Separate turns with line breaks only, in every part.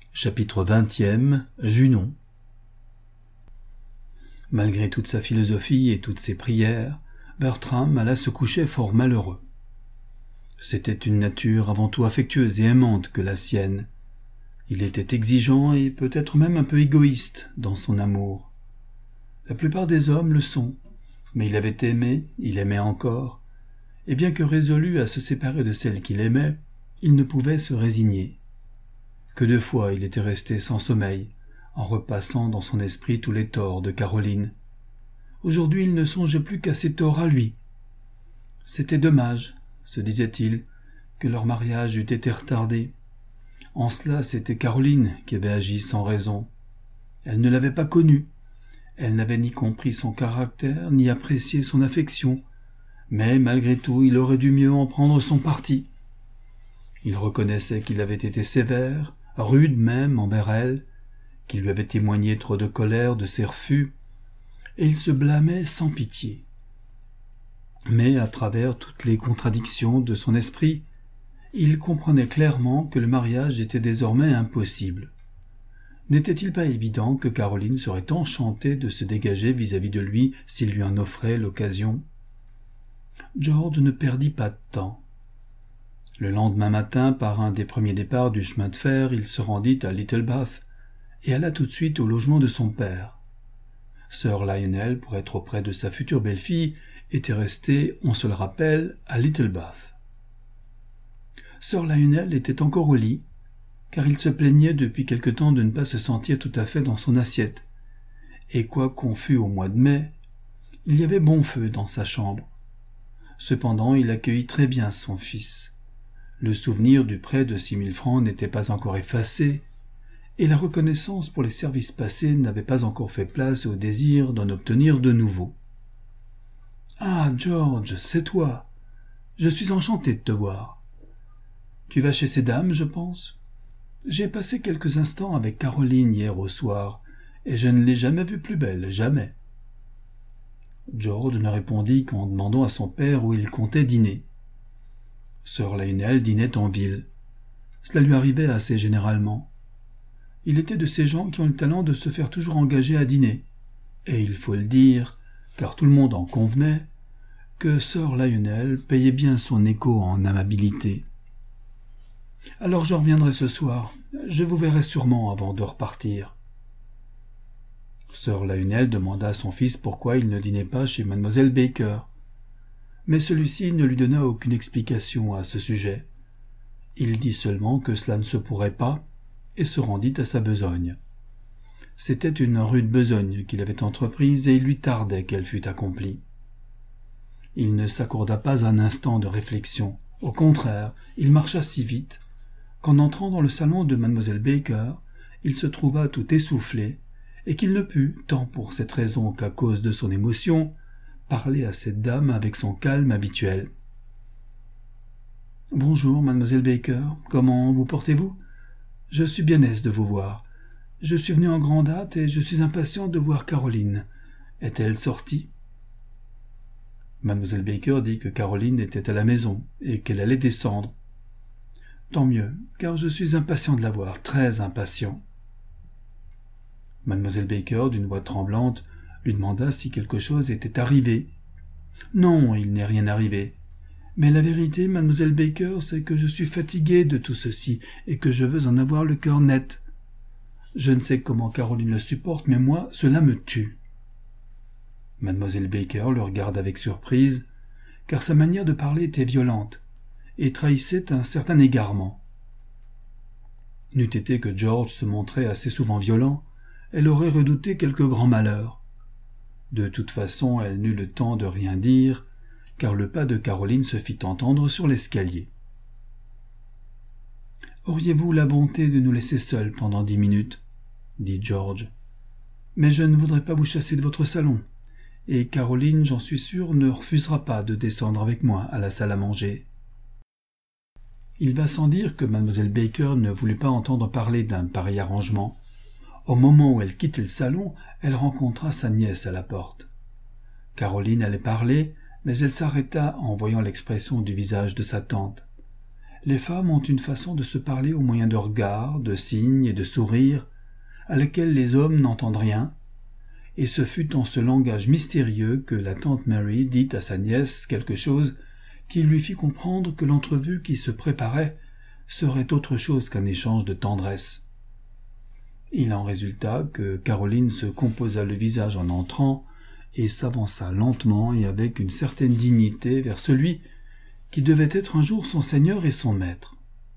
Chapitre 20e, Junon. Malgré toute sa philosophie et toutes ses prières, Bertram alla se coucher fort malheureux. C'était une nature avant tout affectueuse et aimante que la sienne. Il était exigeant et peut-être même un peu égoïste dans son amour. La plupart des hommes le sont, mais il avait aimé, il aimait encore, et bien que résolu à se séparer de celle qu'il aimait, il ne pouvait se résigner. Que de fois il était resté sans sommeil, en repassant dans son esprit tous les torts de Caroline. Aujourd'hui il ne songeait plus qu'à ses torts à lui. C'était dommage, se disait-il, que leur mariage eût été retardé. En cela c'était Caroline qui avait agi sans raison. Elle ne l'avait pas connu. Elle n'avait ni compris son caractère, ni apprécié son affection, mais malgré tout il aurait dû mieux en prendre son parti. Il reconnaissait qu'il avait été sévère, rude même envers elle, qu'il lui avait témoigné trop de colère de ses refus, et il se blâmait sans pitié. Mais à travers toutes les contradictions de son esprit, il comprenait clairement que le mariage était désormais impossible. N'était-il pas évident que Caroline serait enchantée de se dégager vis-à-vis de lui s'il lui en offrait l'occasion? George ne perdit pas de temps. Le lendemain matin, par un des premiers départs du chemin de fer, il se rendit à Littlebath et alla tout de suite au logement de son père. Sir Lionel, pour être auprès de sa future belle-fille, était resté, on se le rappelle, à Littlebath. Sir Lionel était encore au lit, car il se plaignait depuis quelque temps de ne pas se sentir tout à fait dans son assiette, et quoiqu'on fût au mois de mai, il y avait bon feu dans sa chambre. Cependant, il accueillit très bien son fils. Le souvenir du prêt de 6 000 francs n'était pas encore effacé, et la reconnaissance pour les services passés n'avait pas encore fait place au désir d'en obtenir de nouveau. « Ah, George, c'est toi. Je suis enchanté de te voir. Tu vas chez ces dames, je pense. J'ai passé quelques instants avec Caroline hier au soir, et je ne l'ai jamais vue plus belle, jamais. » George ne répondit qu'en demandant à son père où il comptait dîner. Sir Lionel dînait en ville. Cela lui arrivait assez généralement. Il était de ces gens qui ont le talent de se faire toujours engager à dîner, et il faut le dire, car tout le monde en convenait, que Sir Lionel payait bien son écho en amabilité. « Alors je reviendrai ce soir. Je vous verrai sûrement avant de repartir. » Sir Lionel demanda à son fils pourquoi il ne dînait pas chez Mademoiselle Baker. Mais celui-ci ne lui donna aucune explication à ce sujet. Il dit seulement que cela ne se pourrait pas, et se rendit à sa besogne. C'était une rude besogne qu'il avait entreprise, et il lui tardait qu'elle fût accomplie. Il ne s'accorda pas un instant de réflexion. Au contraire, il marcha si vite, qu'en entrant dans le salon de Mademoiselle Baker, il se trouva tout essoufflé, et qu'il ne put, tant pour cette raison qu'à cause de son émotion, parler à cette dame avec son calme habituel. « Bonjour, Mademoiselle Baker, comment vous portez-vous? Je suis bien aise de vous voir. Je suis venu en grande hâte et je suis impatient de voir Caroline. Est-elle sortie ?» Mademoiselle Baker dit que Caroline était à la maison et qu'elle allait descendre. « Tant mieux, car je suis impatient de la voir, très impatient. » Mademoiselle Baker, d'une voix tremblante, lui demanda si quelque chose était arrivé. « Non, il n'est rien arrivé. Mais la vérité, Mademoiselle Baker, c'est que je suis fatigué de tout ceci et que je veux en avoir le cœur net. Je ne sais comment Caroline le supporte, mais moi, cela me tue. » Mademoiselle Baker le regarda avec surprise, car sa manière de parler était violente et trahissait un certain égarement. N'eût été que George se montrait assez souvent violent, elle aurait redouté quelque grand malheur. De toute façon, elle n'eut le temps de rien dire, car le pas de Caroline se fit entendre sur l'escalier. « Auriez-vous la bonté de nous laisser seuls pendant 10 minutes ?» dit George. « Mais je ne voudrais pas vous chasser de votre salon, et Caroline, j'en suis sûr, ne refusera pas de descendre avec moi à la salle à manger. » Il va sans dire que Mademoiselle Baker ne voulut pas entendre parler d'un pareil arrangement. Au moment où elle quittait le salon, elle rencontra sa nièce à la porte. Caroline allait parler, mais elle s'arrêta en voyant l'expression du visage de sa tante. Les femmes ont une façon de se parler au moyen de regards, de signes et de sourires, à laquelle les hommes n'entendent rien, et ce fut en ce langage mystérieux que la tante Mary dit à sa nièce quelque chose qui lui fit comprendre que l'entrevue qui se préparait serait autre chose qu'un échange de tendresse. Il en résulta que Caroline se composa le visage en entrant et s'avança lentement et avec une certaine dignité vers celui qui devait être un jour son seigneur et son maître.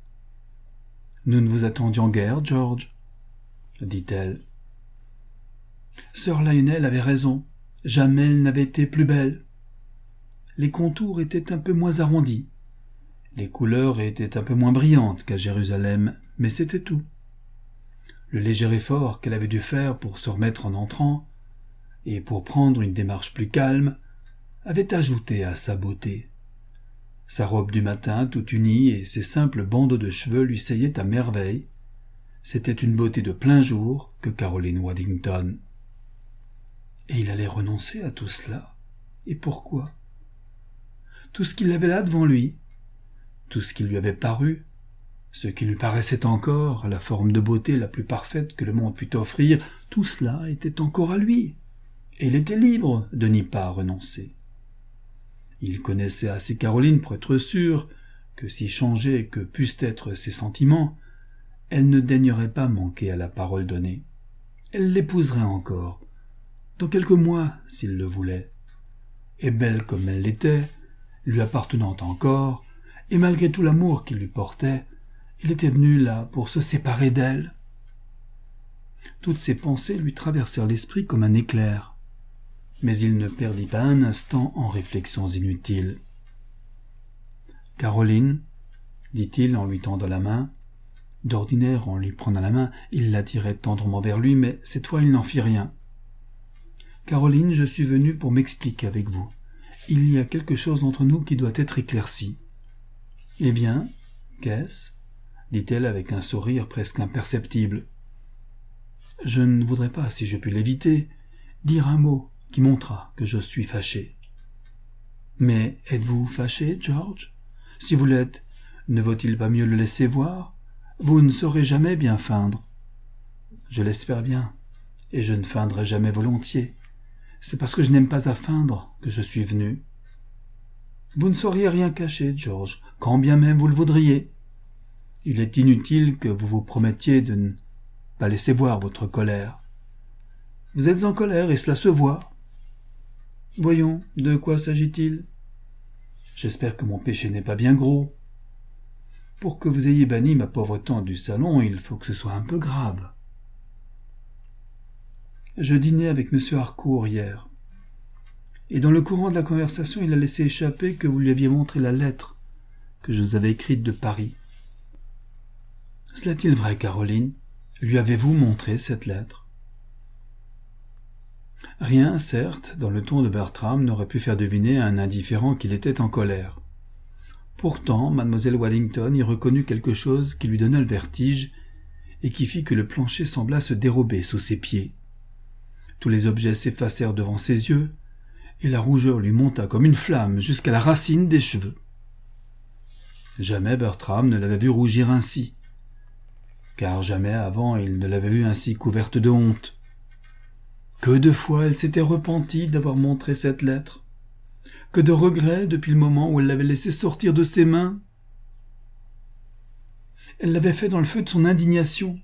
« Nous ne vous attendions guère, George, » dit-elle. Sœur Lionel avait raison, jamais elle n'avait été plus belle. Les contours étaient un peu moins arrondis, les couleurs étaient un peu moins brillantes qu'à Jérusalem, mais c'était tout. Le léger effort qu'elle avait dû faire pour se remettre en entrant, et pour prendre une démarche plus calme, avait ajouté à sa beauté. Sa robe du matin toute unie et ses simples bandeaux de cheveux lui seyaient à merveille. C'était une beauté de plein jour que Caroline Waddington. Et il allait renoncer à tout cela. Et pourquoi? Tout ce qu'il avait là devant lui, tout ce qui lui avait paru, ce qui lui paraissait encore la forme de beauté la plus parfaite que le monde pût offrir, tout cela était encore à lui, et il était libre de n'y pas renoncer. Il connaissait assez Caroline pour être sûr que si changés que pussent être ses sentiments, elle ne daignerait pas manquer à la parole donnée. Elle l'épouserait encore, dans quelques mois s'il le voulait. Et belle comme elle l'était, lui appartenant encore, et malgré tout l'amour qu'il lui portait, il était venu là pour se séparer d'elle. Toutes ces pensées lui traversèrent l'esprit comme un éclair, mais il ne perdit pas un instant en réflexions inutiles. « Caroline, dit-il en lui tendant la main. D'ordinaire, en lui prenant la main, il l'attirait tendrement vers lui, mais cette fois il n'en fit rien. « Caroline, je suis venu pour m'expliquer avec vous. Il y a quelque chose entre nous qui doit être éclairci. »« Eh bien, qu'est-ce » dit-elle avec un sourire presque imperceptible. « Je ne voudrais pas, si je puis l'éviter, dire un mot qui montrera que je suis fâché. »« Mais êtes-vous fâché, George ? Si vous l'êtes, ne vaut-il pas mieux le laisser voir ? Vous ne saurez jamais bien feindre. »« Je l'espère bien, et je ne feindrai jamais volontiers. C'est parce que je n'aime pas à feindre que je suis venu. »« Vous ne sauriez rien cacher, George, quand bien même vous le voudriez. Il est inutile que vous vous promettiez de ne pas laisser voir votre colère. Vous êtes en colère et cela se voit. Voyons, de quoi s'agit-il ? J'espère que mon péché n'est pas bien gros. Pour que vous ayez banni ma pauvre tante du salon, il faut que ce soit un peu grave. Je dînais avec M. Harcourt hier, et dans le courant de la conversation, il a laissé échapper que vous lui aviez montré la lettre que je vous avais écrite de Paris. Cela est-il vrai, Caroline ? Lui avez-vous montré cette lettre ? Rien, certes, dans le ton de Bertram n'aurait pu faire deviner à un indifférent qu'il était en colère. Pourtant, mademoiselle Waddington y reconnut quelque chose qui lui donna le vertige et qui fit que le plancher sembla se dérober sous ses pieds. Tous les objets s'effacèrent devant ses yeux, et la rougeur lui monta comme une flamme jusqu'à la racine des cheveux. Jamais Bertram ne l'avait vue rougir ainsi, car jamais avant il ne l'avait vue ainsi couverte de honte. Que de fois elle s'était repentie d'avoir montré cette lettre, que de regrets depuis le moment où elle l'avait laissée sortir de ses mains. Elle l'avait fait dans le feu de son indignation.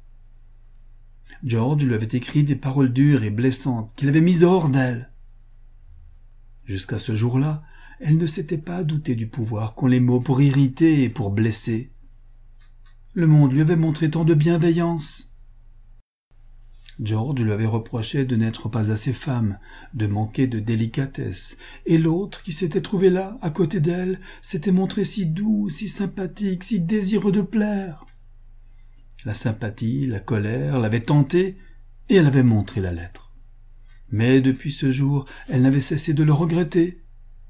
George lui avait écrit des paroles dures et blessantes qu'il avait mises hors d'elle. Jusqu'à ce jour-là, elle ne s'était pas doutée du pouvoir qu'ont les mots pour irriter et pour blesser. Le monde lui avait montré tant de bienveillance. George lui avait reproché de n'être pas assez femme, de manquer de délicatesse, et l'autre, qui s'était trouvé là, à côté d'elle, s'était montré si doux, si sympathique, si désireux de plaire. La sympathie, la colère l'avaient tentée, et elle avait montré la lettre. Mais depuis ce jour, elle n'avait cessé de le regretter.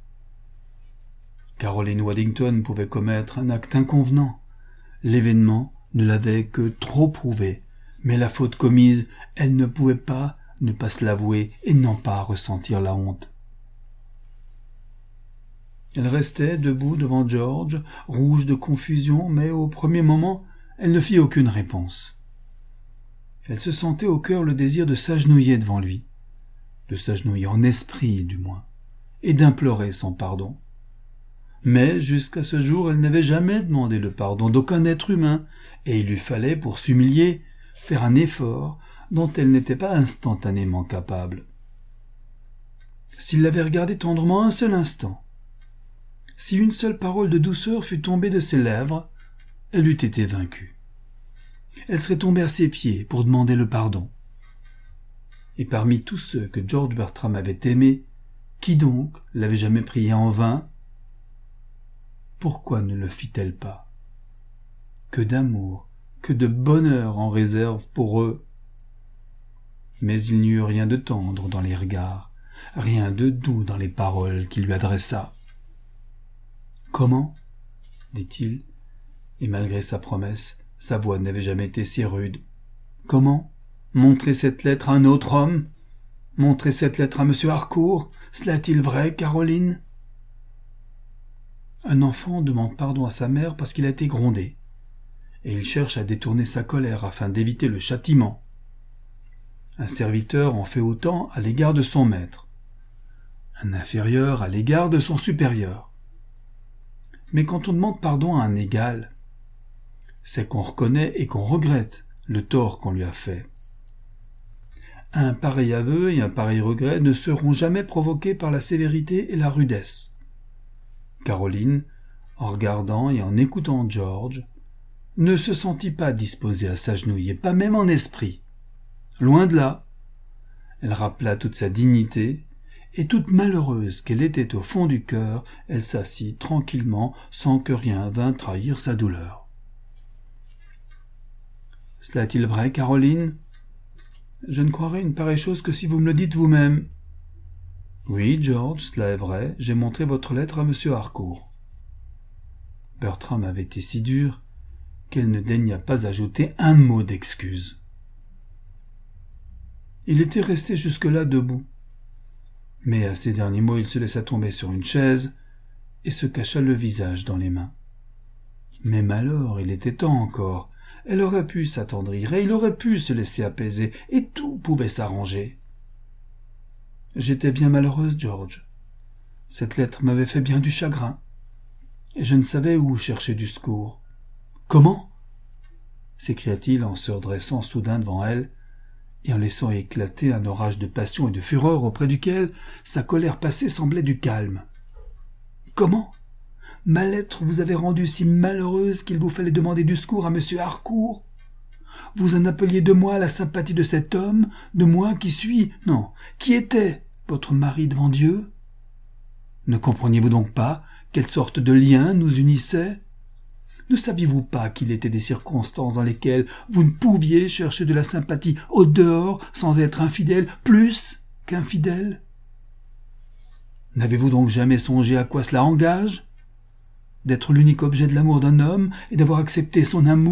Caroline Waddington pouvait commettre un acte inconvenant. L'événement ne l'avait que trop prouvé, mais la faute commise, elle ne pouvait pas ne pas se l'avouer et n'en pas ressentir la honte. Elle restait debout devant George, rouge de confusion, mais au premier moment, elle ne fit aucune réponse. Elle se sentait au cœur le désir de s'agenouiller devant lui, de s'agenouiller en esprit du moins, et d'implorer son pardon. Mais jusqu'à ce jour, elle n'avait jamais demandé le pardon d'aucun être humain, et il lui fallait, pour s'humilier, faire un effort dont elle n'était pas instantanément capable. S'il l'avait regardée tendrement un seul instant, si une seule parole de douceur fût tombée de ses lèvres, elle eût été vaincue. Elle serait tombée à ses pieds pour demander le pardon. Et parmi tous ceux que George Bertram avait aimés, qui donc l'avait jamais prié en vain? Pourquoi ne le fit-elle pas? Que d'amour, que de bonheur en réserve pour eux! Mais il n'y eut rien de tendre dans les regards, rien de doux dans les paroles qu'il lui adressa. « Comment ?» dit-il, et malgré sa promesse, sa voix n'avait jamais été si rude. « Comment montrer cette lettre à un autre homme? Montrer cette lettre à M. Harcourt? Cela est-il vrai, Caroline ?» Un enfant demande pardon à sa mère parce qu'il a été grondé, et il cherche à détourner sa colère afin d'éviter le châtiment. Un serviteur en fait autant à l'égard de son maître, un inférieur à l'égard de son supérieur. Mais quand on demande pardon à un égal, c'est qu'on reconnaît et qu'on regrette le tort qu'on lui a fait. Un pareil aveu et un pareil regret ne seront jamais provoqués par la sévérité et la rudesse. Caroline, en regardant et en écoutant George, ne se sentit pas disposée à s'agenouiller, pas même en esprit. Loin de là. Elle rappela toute sa dignité, et toute malheureuse qu'elle était au fond du cœur, elle s'assit tranquillement sans que rien vînt trahir sa douleur. « Cela est-il vrai, Caroline ? Je ne croirais une pareille chose que si vous me le dites vous-même. »« Oui, George, cela est vrai, j'ai montré votre lettre à M. Harcourt. » Bertram avait été si dur qu'elle ne daigna pas ajouter un mot d'excuse. Il était resté jusque-là debout. Mais à ces derniers mots, il se laissa tomber sur une chaise et se cacha le visage dans les mains. Même alors, il était temps encore. Elle aurait pu s'attendrir et il aurait pu se laisser apaiser et tout pouvait s'arranger. « J'étais bien malheureuse, George. Cette lettre m'avait fait bien du chagrin et je ne savais où chercher du secours. »« Comment ?» s'écria-t-il en se redressant soudain devant elle et en laissant éclater un orage de passion et de fureur auprès duquel sa colère passée semblait du calme. « Comment ? Ma lettre vous avait rendue si malheureuse qu'il vous fallait demander du secours à M. Harcourt? Vous en appeliez de moi la sympathie de cet homme, de moi qui suis, non, qui était votre mari devant Dieu? Ne compreniez-vous donc pas quelle sorte de lien nous unissait? Ne saviez-vous pas qu'il était des circonstances dans lesquelles vous ne pouviez chercher de la sympathie au dehors sans être infidèle, plus qu'infidèle? N'avez-vous donc jamais songé à quoi cela engage? D'être l'unique objet de l'amour d'un homme et d'avoir accepté son amour? »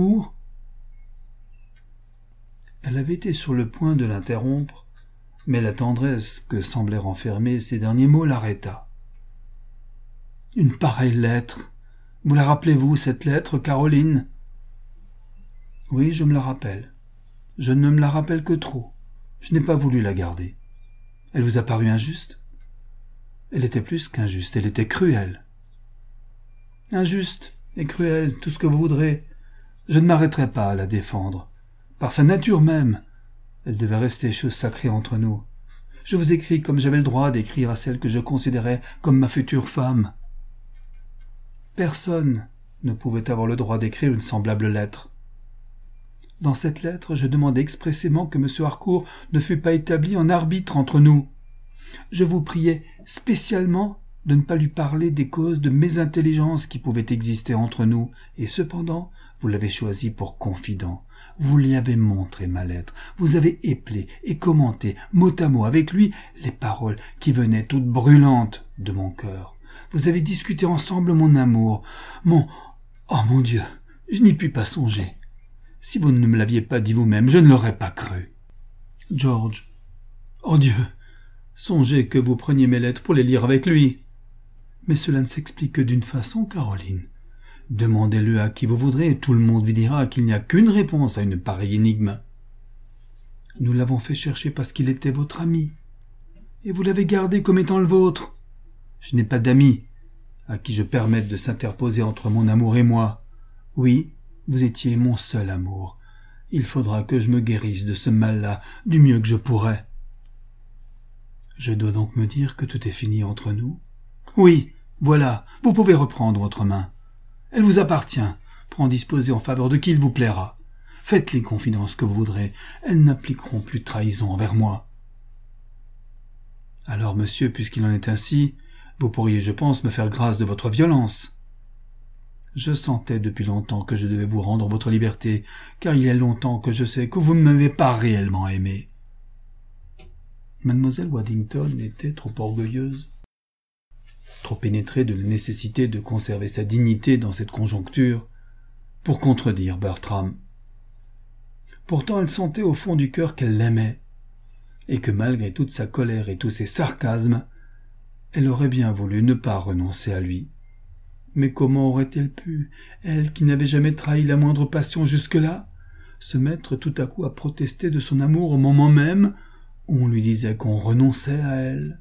Elle avait été sur le point de l'interrompre, mais la tendresse que semblaient renfermer ces derniers mots l'arrêta. « Une pareille lettre! Vous la rappelez-vous, cette lettre, Caroline? »« Oui, je me la rappelle. Je ne me la rappelle que trop. Je n'ai pas voulu la garder. Elle vous a paru injuste? » ?»« Elle était plus qu'injuste, elle était cruelle. »« Injuste et cruelle, tout ce que vous voudrez. Je ne m'arrêterai pas à la défendre. Par sa nature même, elle devait rester chose sacrée entre nous. Je vous écris comme j'avais le droit d'écrire à celle que je considérais comme ma future femme. Personne ne pouvait avoir le droit d'écrire une semblable lettre. Dans cette lettre, je demandais expressément que M. Harcourt ne fût pas établi en arbitre entre nous. Je vous priais spécialement de ne pas lui parler des causes de mésintelligence qui pouvaient exister entre nous, et cependant, vous l'avez choisi pour confident. Vous lui avez montré ma lettre, vous avez éplé et commenté, mot à mot avec lui, les paroles qui venaient toutes brûlantes de mon cœur. Vous avez discuté ensemble mon amour, Oh mon Dieu, je n'y puis pas songer. Si vous ne me l'aviez pas dit vous-même, je ne l'aurais pas cru. George, oh Dieu, songez que vous preniez mes lettres pour les lire avec lui. Mais cela ne s'explique que d'une façon, Caroline. Demandez-le à qui vous voudrez, et tout le monde vous dira qu'il n'y a qu'une réponse à une pareille énigme. Nous l'avons fait chercher parce qu'il était votre ami, et vous l'avez gardé comme étant le vôtre. Je n'ai pas d'amis à qui je permette de s'interposer entre mon amour et moi. Oui, vous étiez mon seul amour. Il faudra que je me guérisse de ce mal-là du mieux que je pourrai. Je dois donc me dire que tout est fini entre nous? Oui, voilà, vous pouvez reprendre votre main. Elle vous appartient, pour en disposer en faveur de qui il vous plaira. Faites les confidences que vous voudrez, elles n'appliqueront plus de trahison envers moi. Alors, monsieur, puisqu'il en est ainsi, vous pourriez, je pense, me faire grâce de votre violence. Je sentais depuis longtemps que je devais vous rendre votre liberté, car il y a longtemps que je sais que vous ne m'avez pas réellement aimé. Mademoiselle Waddington était trop orgueilleuse, trop pénétrée de la nécessité de conserver sa dignité dans cette conjoncture, pour contredire Bertram. Pourtant elle sentait au fond du cœur qu'elle l'aimait, et que malgré toute sa colère et tous ses sarcasmes, elle aurait bien voulu ne pas renoncer à lui. Mais comment aurait-elle pu, elle qui n'avait jamais trahi la moindre passion jusque-là, se mettre tout à coup à protester de son amour au moment même où on lui disait qu'on renonçait à elle?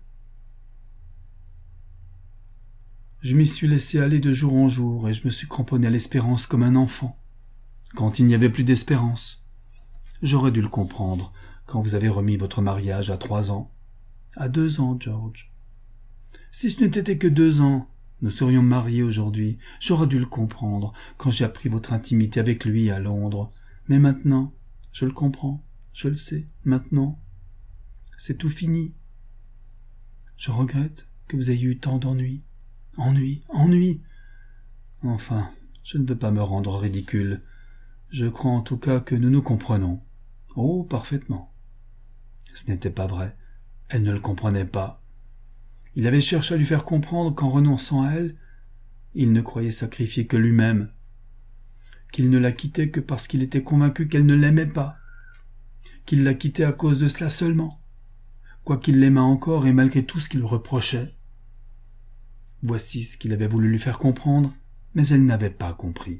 Je m'y suis laissé aller de jour en jour, et je me suis cramponné à l'espérance comme un enfant, quand il n'y avait plus d'espérance. J'aurais dû le comprendre, quand vous avez remis votre mariage à 3 ans. À 2 ans, George. Si ce n'était été que 2 ans, nous serions mariés aujourd'hui. J'aurais dû le comprendre, quand j'ai appris votre intimité avec lui à Londres. Mais maintenant, je le comprends, je le sais, maintenant. C'est tout fini. Je regrette que vous ayez eu tant d'ennuis. Ennui. Enfin, je ne veux pas me rendre ridicule. Je crois en tout cas que nous nous comprenons. Oh, parfaitement. Ce n'était pas vrai. Elle ne le comprenait pas. Il avait cherché à lui faire comprendre qu'en renonçant à elle, il ne croyait sacrifier que lui-même, qu'il ne la quittait que parce qu'il était convaincu qu'elle ne l'aimait pas, qu'il la quittait à cause de cela seulement, quoiqu'il l'aimât encore et malgré tout ce qu'il reprochait. Voici ce qu'il avait voulu lui faire comprendre, mais elle n'avait pas compris.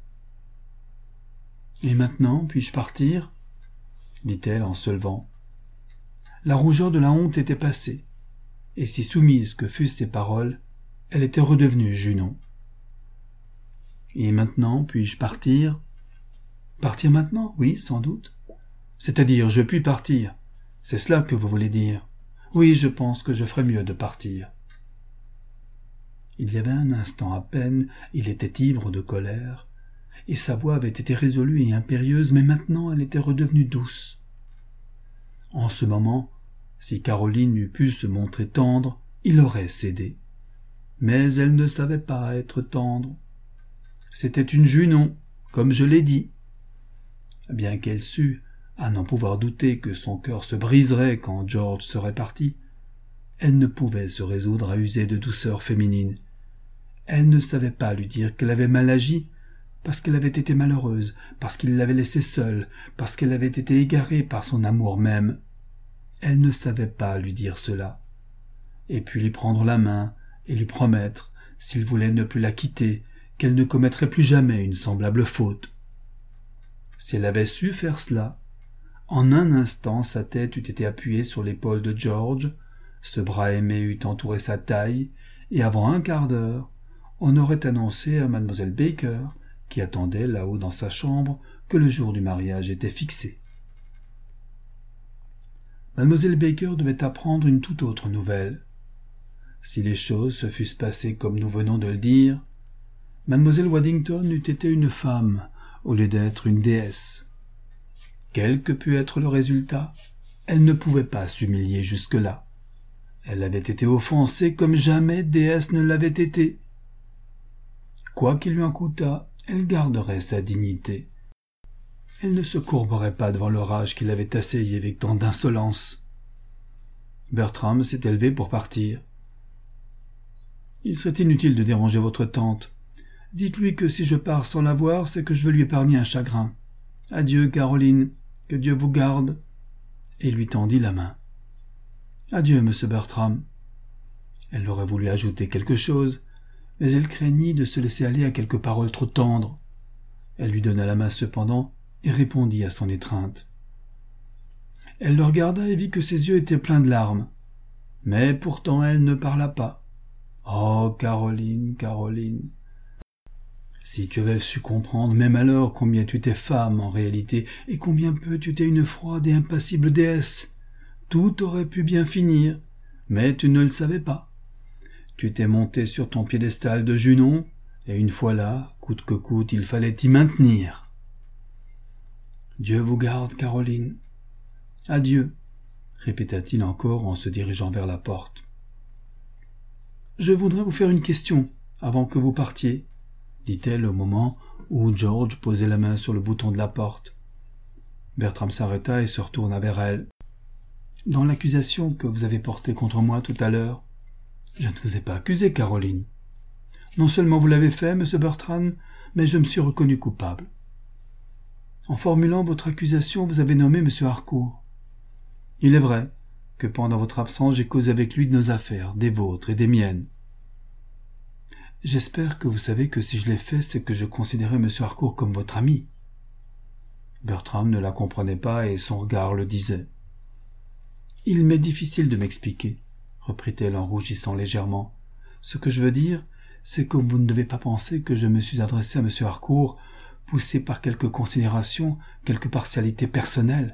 « Et maintenant, puis-je partir ?» dit-elle en se levant. La rougeur de la honte était passée, et si soumise que fussent ses paroles, elle était redevenue Junon. « Et maintenant, puis-je partir ?» ?»« Partir maintenant, oui, sans doute. C'est-à-dire, je puis partir. C'est cela que vous voulez dire. Oui, je pense que je ferais mieux de partir. » Il y avait un instant à peine, il était ivre de colère, et sa voix avait été résolue et impérieuse, mais maintenant elle était redevenue douce. En ce moment, si Caroline eût pu se montrer tendre, il aurait cédé. Mais elle ne savait pas être tendre. C'était une Junon, comme je l'ai dit. Bien qu'elle sût, à n'en pouvoir douter, que son cœur se briserait quand George serait parti, elle ne pouvait se résoudre à user de douceur féminine. Elle ne savait pas lui dire qu'elle avait mal agi, parce qu'elle avait été malheureuse, parce qu'il l'avait laissée seule, parce qu'elle avait été égarée par son amour même. Elle ne savait pas lui dire cela. Et puis lui prendre la main et lui promettre, s'il voulait ne plus la quitter, qu'elle ne commettrait plus jamais une semblable faute. Si elle avait su faire cela, en un instant sa tête eût été appuyée sur l'épaule de George, ce bras aimé eût entouré sa taille, et avant un quart d'heure, on aurait annoncé à mademoiselle Baker, qui attendait là-haut dans sa chambre, que le jour du mariage était fixé. Mademoiselle Baker devait apprendre une toute autre nouvelle. Si les choses se fussent passées comme nous venons de le dire, mademoiselle Waddington eût été une femme au lieu d'être une déesse. Quel que pût être le résultat, elle ne pouvait pas s'humilier jusque-là. Elle avait été offensée comme jamais déesse ne l'avait été. Quoi qu'il lui en coûtât, elle garderait sa dignité. Elle ne se courberait pas devant l'orage qui l'avait assaillie avec tant d'insolence. Bertram s'était levé pour partir. « Il serait inutile de déranger votre tante. Dites-lui que si je pars sans la voir, c'est que je veux lui épargner un chagrin. Adieu, Caroline, que Dieu vous garde. » Et lui tendit la main. « Adieu, monsieur Bertram. » Elle aurait voulu ajouter quelque chose, mais elle craignit de se laisser aller à quelques paroles trop tendres. Elle lui donna la main cependant et répondit à son étreinte. Elle le regarda et vit que ses yeux étaient pleins de larmes. Mais pourtant elle ne parla pas. « Oh, Caroline, Caroline, si tu avais su comprendre, même alors, combien tu étais femme en réalité, et combien peu tu étais une froide et impassible déesse, tout aurait pu bien finir, mais tu ne le savais pas. Tu t'es montée sur ton piédestal de Junon, et une fois là, coûte que coûte, il fallait t'y maintenir. Dieu vous garde, Caroline. Adieu, répéta-t-il encore en se dirigeant vers la porte. Je voudrais vous faire une question, avant que vous partiez, dit-elle au moment où George posait la main sur le bouton de la porte. Bertram s'arrêta et se retourna vers elle. Dans l'accusation que vous avez portée contre moi tout à l'heure, je ne vous ai pas accusé, Caroline. Non seulement vous l'avez fait, monsieur Bertram, mais je me suis reconnu coupable. En formulant votre accusation, vous avez nommé monsieur Harcourt. Il est vrai que pendant votre absence, j'ai causé avec lui de nos affaires, des vôtres et des miennes. J'espère que vous savez que si je l'ai fait, c'est que je considérais monsieur Harcourt comme votre ami. Bertram ne la comprenait pas et son regard le disait. Il m'est difficile de m'expliquer, reprit-elle en rougissant légèrement. Ce que je veux dire, c'est que vous ne devez pas penser que je me suis adressé à monsieur Harcourt, poussé par quelque considération, quelque partialité personnelle.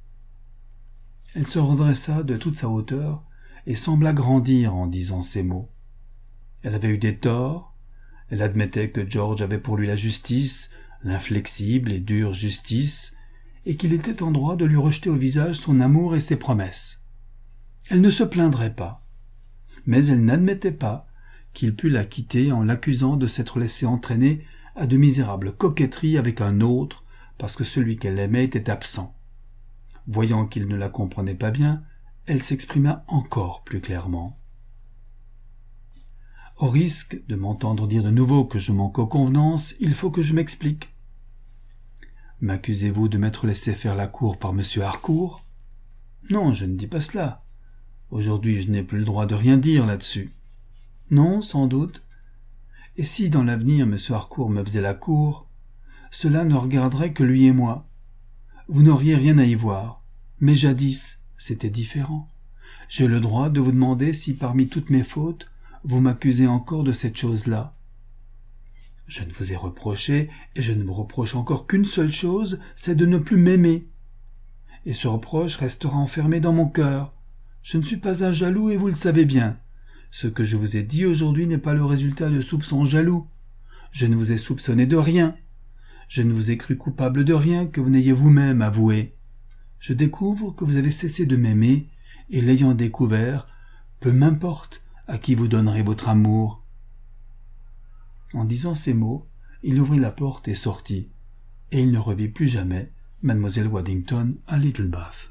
Elle se redressa de toute sa hauteur et sembla grandir en disant ces mots. Elle avait eu des torts, elle admettait que George avait pour lui la justice, l'inflexible et dure justice, et qu'il était en droit de lui rejeter au visage son amour et ses promesses. Elle ne se plaindrait pas, mais elle n'admettait pas qu'il pût la quitter en l'accusant de s'être laissé entraîner à de misérables coquetteries avec un autre parce que celui qu'elle aimait était absent. Voyant qu'il ne la comprenait pas bien, elle s'exprima encore plus clairement. Au risque de m'entendre dire de nouveau que je manque aux convenances, il faut que je m'explique. M'accusez-vous de m'être laissé faire la cour par monsieur Harcourt? Non, je ne dis pas cela. Aujourd'hui, je n'ai plus le droit de rien dire là-dessus. Non, sans doute. Et si, dans l'avenir, monsieur Harcourt me faisait la cour, cela ne regarderait que lui et moi. Vous n'auriez rien à y voir. Mais jadis, c'était différent. J'ai le droit de vous demander si, parmi toutes mes fautes, vous m'accusez encore de cette chose-là. Je ne vous ai reproché, et je ne vous reproche encore qu'une seule chose, c'est de ne plus m'aimer. Et ce reproche restera enfermé dans mon cœur. Je ne suis pas un jaloux, et vous le savez bien. Ce que je vous ai dit aujourd'hui n'est pas le résultat de soupçons jaloux. Je ne vous ai soupçonné de rien. Je ne vous ai cru coupable de rien que vous n'ayez vous-même avoué. Je découvre que vous avez cessé de m'aimer, et l'ayant découvert, peu m'importe à qui vous donnerez votre amour. En disant ces mots, il ouvrit la porte et sortit, et il ne revit plus jamais mademoiselle Waddington à Littlebath.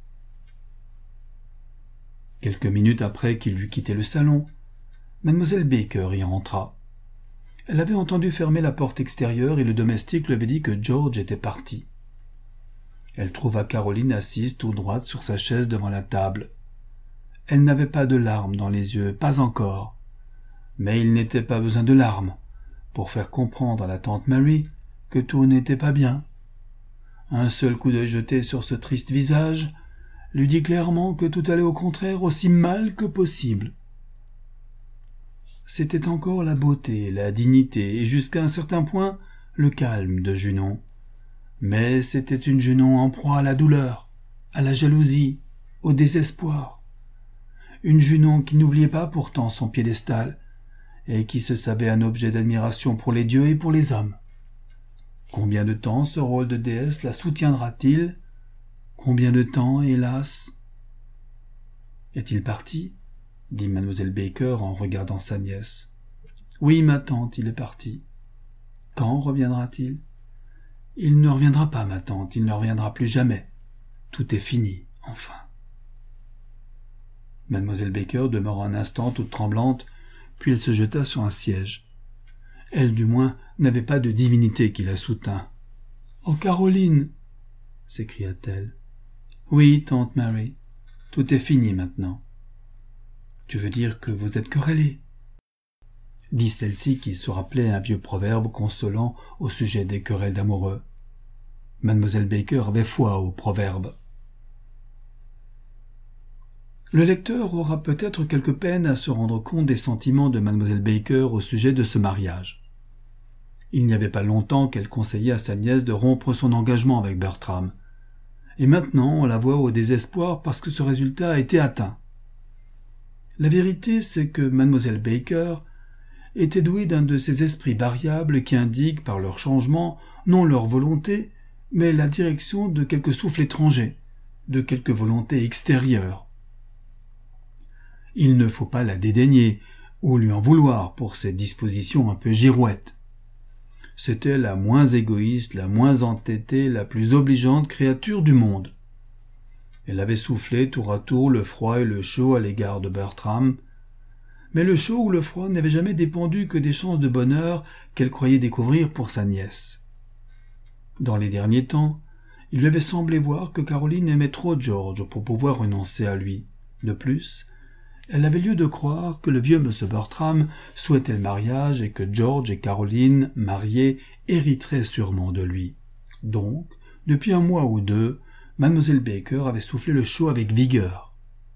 Quelques minutes après qu'il eut quitté le salon, mademoiselle Baker y entra. Elle avait entendu fermer la porte extérieure et le domestique lui avait dit que George était parti. Elle trouva Caroline assise tout droite sur sa chaise devant la table. Elle n'avait pas de larmes dans les yeux, pas encore. Mais il n'était pas besoin de larmes pour faire comprendre à la tante Mary que tout n'était pas bien. Un seul coup d'œil jeté sur ce triste visage lui dit clairement que tout allait au contraire aussi mal que possible. C'était encore la beauté, la dignité et jusqu'à un certain point le calme de Junon. Mais c'était une Junon en proie à la douleur, à la jalousie, au désespoir. Une Junon qui n'oubliait pas pourtant son piédestal et qui se savait un objet d'admiration pour les dieux et pour les hommes. Combien de temps ce rôle de déesse la soutiendra-t-il? Combien de temps, hélas? Est-il parti? Dit mademoiselle Baker en regardant sa nièce. Oui, ma tante, il est parti. Quand reviendra-t-il? Il ne reviendra pas, ma tante, il ne reviendra plus jamais. Tout est fini, enfin. Mademoiselle Baker demeura un instant toute tremblante, puis elle se jeta sur un siège. Elle, du moins, n'avait pas de divinité qui la soutint. « Oh, Caroline !» s'écria-t-elle. « Oui, tante Mary, tout est fini maintenant. » Tu veux dire que vous êtes querellés ?» dit celle-ci qui se rappelait un vieux proverbe consolant au sujet des querelles d'amoureux. Mademoiselle Baker avait foi au proverbe. Le lecteur aura peut-être quelque peine à se rendre compte des sentiments de Mademoiselle Baker au sujet de ce mariage. Il n'y avait pas longtemps qu'elle conseillait à sa nièce de rompre son engagement avec Bertram. Et maintenant, on la voit au désespoir parce que ce résultat a été atteint. La vérité, c'est que Mademoiselle Baker était douée d'un de ces esprits variables qui indiquent par leur changement non leur volonté, mais la direction de quelque souffle étranger, de quelque volonté extérieure. Il ne faut pas la dédaigner ou lui en vouloir pour ses dispositions un peu girouettes. C'était la moins égoïste, la moins entêtée, la plus obligeante créature du monde. Elle avait soufflé tour à tour le froid et le chaud à l'égard de Bertram, mais le chaud ou le froid n'avaient jamais dépendu que des chances de bonheur qu'elle croyait découvrir pour sa nièce. Dans les derniers temps, il lui avait semblé voir que Caroline aimait trop George pour pouvoir renoncer à lui. De plus, elle avait lieu de croire que le vieux M. Bertram souhaitait le mariage et que George et Caroline, mariés, hériteraient sûrement de lui. Donc, depuis un mois ou deux, Mademoiselle Baker avait soufflé le chaud avec vigueur.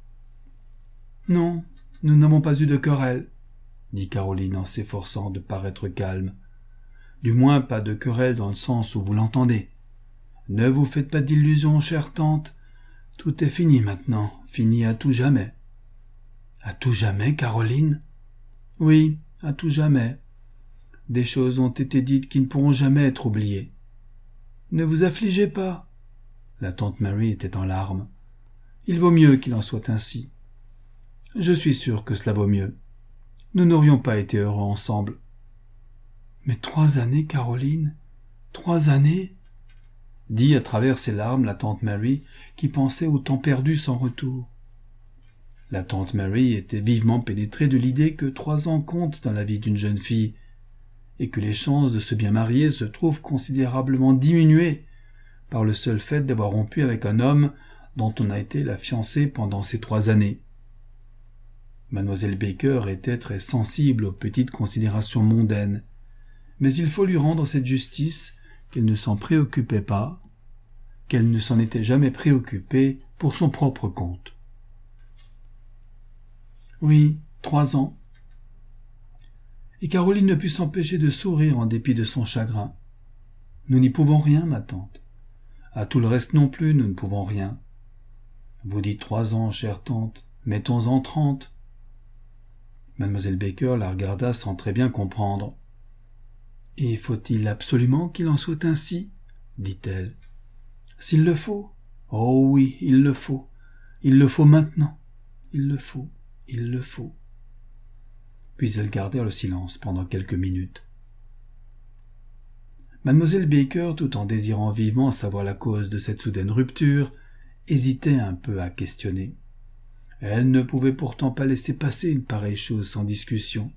« Non, nous n'avons pas eu de querelle, » dit Caroline en s'efforçant de paraître calme. « Du moins pas de querelle dans le sens où vous l'entendez. Ne vous faites pas d'illusions, chère tante. Tout est fini maintenant, fini à tout jamais. » « À tout jamais, Caroline ?»« Oui, à tout jamais. Des choses ont été dites qui ne pourront jamais être oubliées. »« Ne vous affligez pas. » La tante Mary était en larmes. « Il vaut mieux qu'il en soit ainsi. Je suis sûre que cela vaut mieux. Nous n'aurions pas été heureux ensemble. »« Mais 3 années, Caroline, 3 années ?» dit à travers ses larmes la tante Mary, qui pensait au temps perdu sans retour. La tante Mary était vivement pénétrée de l'idée que 3 ans comptent dans la vie d'une jeune fille, et que les chances de se bien marier se trouvent considérablement diminuées par le seul fait d'avoir rompu avec un homme dont on a été la fiancée pendant ces 3 années. Mademoiselle Baker était très sensible aux petites considérations mondaines, mais il faut lui rendre cette justice qu'elle ne s'en préoccupait pas, qu'elle ne s'en était jamais préoccupée pour son propre compte. Oui, 3 ans. Et Caroline ne put s'empêcher de sourire en dépit de son chagrin. Nous n'y pouvons rien, ma tante. À tout le reste non plus, nous ne pouvons rien. Vous dites 3 ans, chère tante, mettons-en 30. Mademoiselle Baker la regarda sans très bien comprendre. « Et faut-il absolument qu'il en soit ainsi ?» dit-elle. « S'il le faut. Oh oui, il le faut. Il le faut maintenant. Il le faut. Il le faut. » Puis elles gardèrent le silence pendant quelques minutes. Mademoiselle Baker, tout en désirant vivement savoir la cause de cette soudaine rupture, hésitait un peu à questionner. Elle ne pouvait pourtant pas laisser passer une pareille chose sans discussion.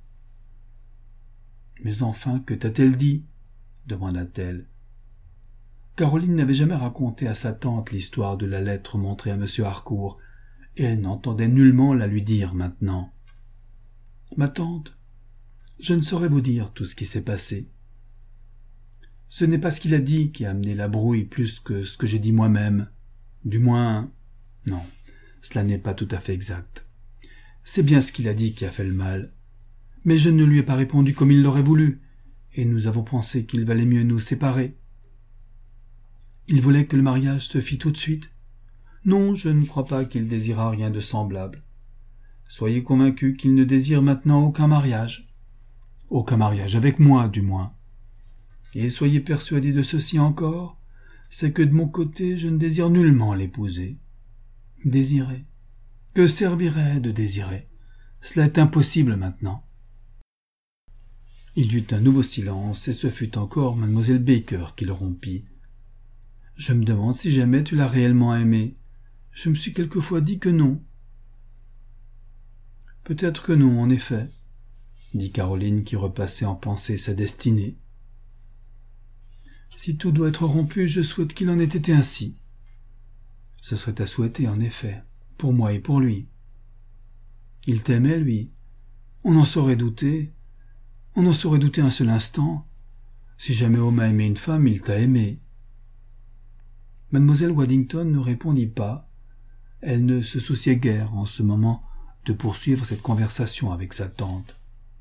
« Mais enfin, que t'a-t-elle dit ?» demanda-t-elle. Caroline n'avait jamais raconté à sa tante l'histoire de la lettre montrée à M. Harcourt, et elle n'entendait nullement la lui dire maintenant. « Ma tante, je ne saurais vous dire tout ce qui s'est passé. Ce n'est pas ce qu'il a dit qui a amené la brouille plus que ce que j'ai dit moi-même. Du moins, non, cela n'est pas tout à fait exact. C'est bien ce qu'il a dit qui a fait le mal. Mais je ne lui ai pas répondu comme il l'aurait voulu, et nous avons pensé qu'il valait mieux nous séparer. Il voulait que le mariage se fît tout de suite. Non, je ne crois pas qu'il désirât rien de semblable. Soyez convaincus qu'il ne désire maintenant aucun mariage. Aucun mariage avec moi, du moins. Et soyez persuadés de ceci encore, c'est que de mon côté, je ne désire nullement l'épouser. Désirer. Que servirait de désirer? Cela est impossible maintenant. » Il y eut un nouveau silence, et ce fut encore Mademoiselle Baker qui le rompit. « Je me demande si jamais tu l'as réellement aimé. Je me suis quelquefois dit que non. »« Peut-être que non, en effet, » dit Caroline qui repassait en pensée sa destinée. « Si tout doit être rompu, je souhaite qu'il en ait été ainsi. Ce serait à souhaiter, en effet, pour moi et pour lui. Il t'aimait, lui. On en saurait douter. On en saurait douter un seul instant. Si jamais homme a aimé une femme, il t'a aimé. Mademoiselle Waddington ne répondit pas. Elle ne se souciait guère, en ce moment, de poursuivre cette conversation avec sa tante.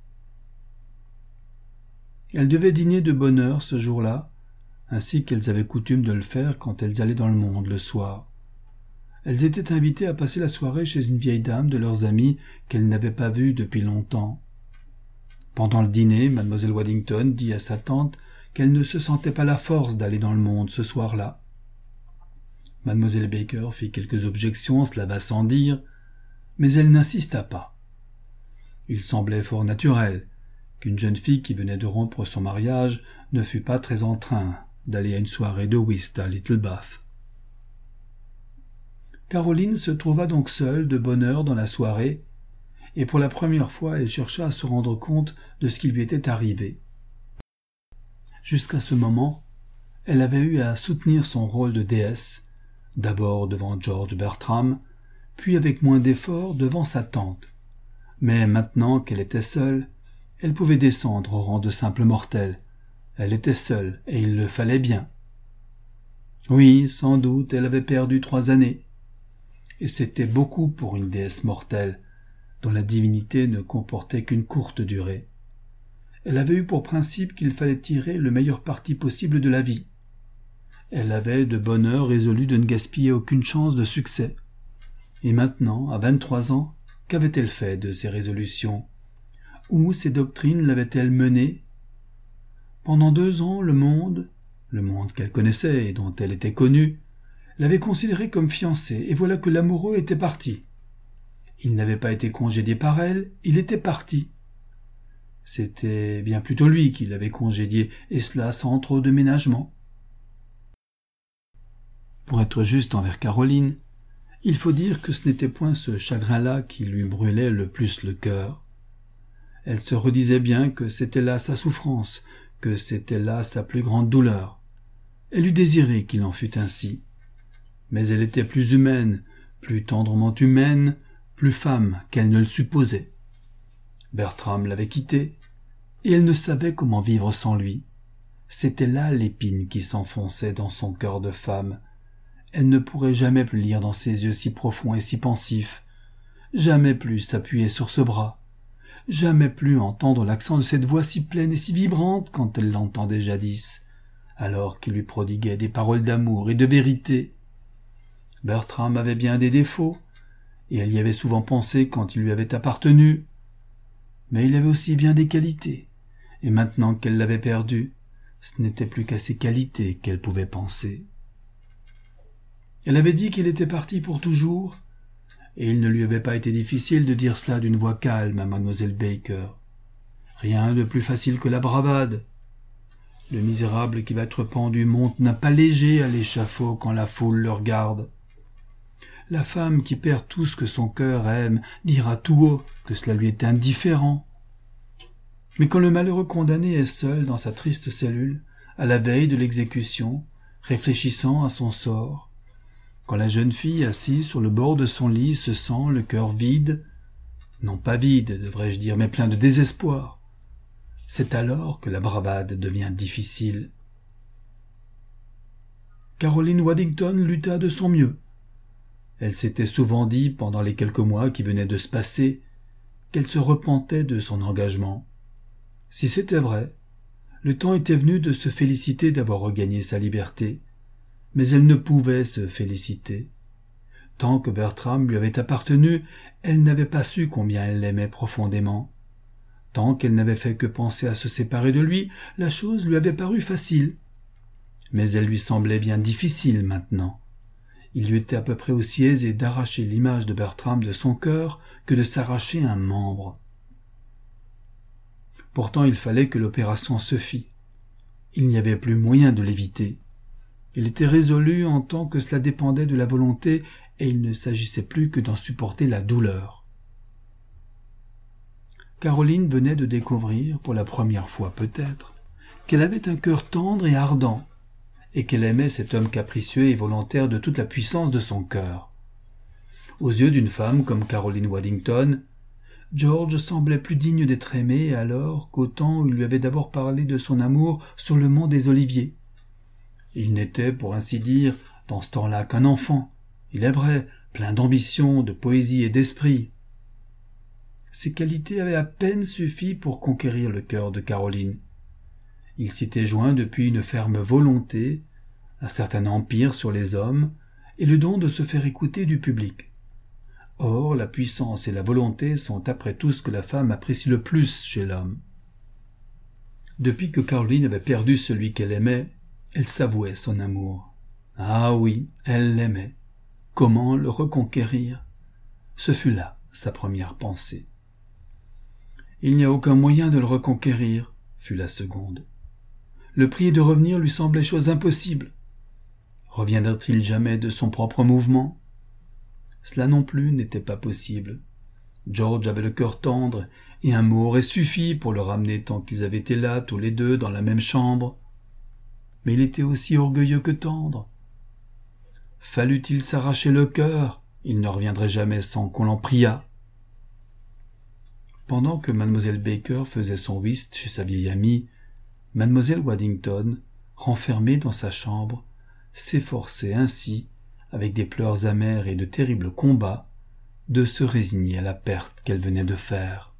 Elles devaient dîner de bonne heure ce jour-là, ainsi qu'elles avaient coutume de le faire quand elles allaient dans le monde le soir. Elles étaient invitées à passer la soirée chez une vieille dame de leurs amies qu'elles n'avaient pas vue depuis longtemps. Pendant le dîner, mademoiselle Waddington dit à sa tante qu'elle ne se sentait pas la force d'aller dans le monde ce soir-là. Mademoiselle Baker fit quelques objections, cela va sans dire, mais elle n'insista pas. Il semblait fort naturel qu'une jeune fille qui venait de rompre son mariage ne fût pas très en train d'aller à une soirée de whist à Little Bath. Caroline se trouva donc seule de bonne heure dans la soirée, et pour la première fois elle chercha à se rendre compte de ce qui lui était arrivé. Jusqu'à ce moment, elle avait eu à soutenir son rôle de déesse, d'abord devant George Bertram, puis avec moins d'effort devant sa tante. Mais maintenant qu'elle était seule, elle pouvait descendre au rang de simple mortelle. Elle était seule, et il le fallait bien. Oui, sans doute, elle avait perdu 3 années. Et c'était beaucoup pour une déesse mortelle, dont la divinité ne comportait qu'une courte durée. Elle avait eu pour principe qu'il fallait tirer le meilleur parti possible de la vie. Elle avait de bonne heure résolu de ne gaspiller aucune chance de succès. Et maintenant, à 23 ans, qu'avait-elle fait de ses résolutions? Où ses doctrines l'avaient-elles menée? Pendant 2 ans, le monde qu'elle connaissait et dont elle était connue, l'avait considérée comme fiancée, et voilà que l'amoureux était parti. Il n'avait pas été congédié par elle, il était parti. C'était bien plutôt lui qui l'avait congédié, et cela sans trop de ménagement. Pour être juste envers Caroline, il faut dire que ce n'était point ce chagrin-là qui lui brûlait le plus le cœur. Elle se redisait bien que c'était là sa souffrance, que c'était là sa plus grande douleur. Elle eût désiré qu'il en fût ainsi. Mais elle était plus humaine, plus tendrement humaine, plus femme qu'elle ne le supposait. Bertram l'avait quittée, et elle ne savait comment vivre sans lui. C'était là l'épine qui s'enfonçait dans son cœur de femme. Elle ne pourrait jamais plus lire dans ses yeux si profonds et si pensifs, jamais plus s'appuyer sur ce bras, jamais plus entendre l'accent de cette voix si pleine et si vibrante quand elle l'entendait jadis, alors qu'il lui prodiguait des paroles d'amour et de vérité. Bertram avait bien des défauts, et elle y avait souvent pensé quand il lui avait appartenu, mais il avait aussi bien des qualités, et maintenant qu'elle l'avait perdu, ce n'était plus qu'à ses qualités qu'elle pouvait penser. Elle avait dit qu'il était parti pour toujours, et il ne lui avait pas été difficile de dire cela d'une voix calme à mademoiselle Baker. Rien de plus facile que la bravade. Le misérable qui va être pendu monte n'a pas léger à l'échafaud quand la foule le regarde. La femme qui perd tout ce que son cœur aime dira tout haut que cela lui est indifférent. Mais quand le malheureux condamné est seul dans sa triste cellule, à la veille de l'exécution, réfléchissant à son sort, quand la jeune fille assise sur le bord de son lit se sent le cœur vide, non pas vide, devrais-je dire, mais plein de désespoir, c'est alors que la bravade devient difficile. Caroline Waddington lutta de son mieux. Elle s'était souvent dit, pendant les quelques mois qui venaient de se passer, qu'elle se repentait de son engagement. Si c'était vrai, le temps était venu de se féliciter d'avoir regagné sa liberté, mais elle ne pouvait se féliciter. Tant que Bertram lui avait appartenu, elle n'avait pas su combien elle l'aimait profondément. Tant qu'elle n'avait fait que penser à se séparer de lui, la chose lui avait paru facile. Mais elle lui semblait bien difficile maintenant. Il lui était à peu près aussi aisé d'arracher l'image de Bertram de son cœur que de s'arracher un membre. Pourtant il fallait que l'opération se fît. Il n'y avait plus moyen de l'éviter. Il était résolu en tant que cela dépendait de la volonté, et il ne s'agissait plus que d'en supporter la douleur. Caroline venait de découvrir, pour la première fois peut-être, qu'elle avait un cœur tendre et ardent, et qu'elle aimait cet homme capricieux et volontaire de toute la puissance de son cœur. Aux yeux d'une femme comme Caroline Waddington, George semblait plus digne d'être aimé alors qu'au temps où il lui avait d'abord parlé de son amour sur le mont des Oliviers. Il n'était, pour ainsi dire, dans ce temps-là qu'un enfant, il est vrai, plein d'ambition, de poésie et d'esprit. Ces qualités avaient à peine suffi pour conquérir le cœur de Caroline. Il s'était joint depuis une ferme volonté, un certain empire sur les hommes et le don de se faire écouter du public. Or, la puissance et la volonté sont après tout ce que la femme apprécie le plus chez l'homme. Depuis que Caroline avait perdu celui qu'elle aimait, elle s'avouait son amour. Ah oui, elle l'aimait. Comment le reconquérir? Ce fut là sa première pensée. Il n'y a aucun moyen de le reconquérir, fut la seconde. Le prier de revenir lui semblait chose impossible. Reviendrait-il jamais de son propre mouvement? Cela non plus n'était pas possible. George avait le cœur tendre, et un mot aurait suffi pour le ramener tant qu'ils avaient été là, tous les deux, dans la même chambre. Mais il était aussi orgueilleux que tendre. Fallut-il s'arracher le cœur, il ne reviendrait jamais sans qu'on l'en priât. Pendant que Mademoiselle Baker faisait son whist chez sa vieille amie, Mademoiselle Waddington, renfermée dans sa chambre, s'efforçait ainsi, avec des pleurs amers et de terribles combats, de se résigner à la perte qu'elle venait de faire.